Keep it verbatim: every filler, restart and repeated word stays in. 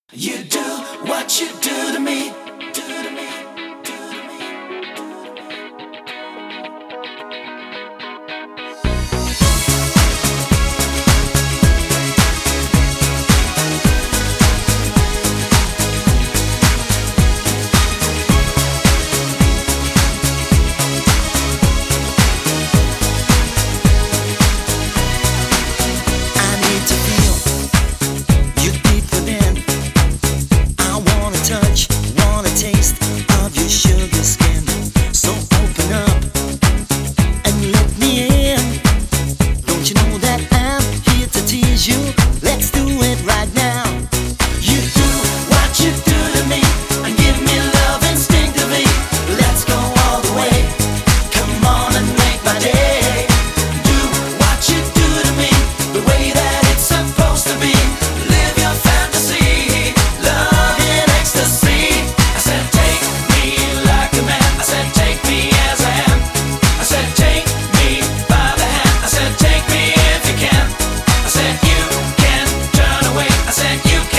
You do what you do to me, do to me, do to me. I need to feel you deep within. I wanna touch, wanna taste of your sugar skin. So open up and let me in. Don't you know that I'm here to tease you? Let's do it right now. You do what you do to me, and give me love instinctively. Let's go all the way. Come on and make my day. Do what you do to me, the way that it's supposed to be. Live your fantasy, love in ecstasy. I said take me like a man. I said take me as I am. I said take me by the hand. I said take me if you can. I said you can turn away. I said you can.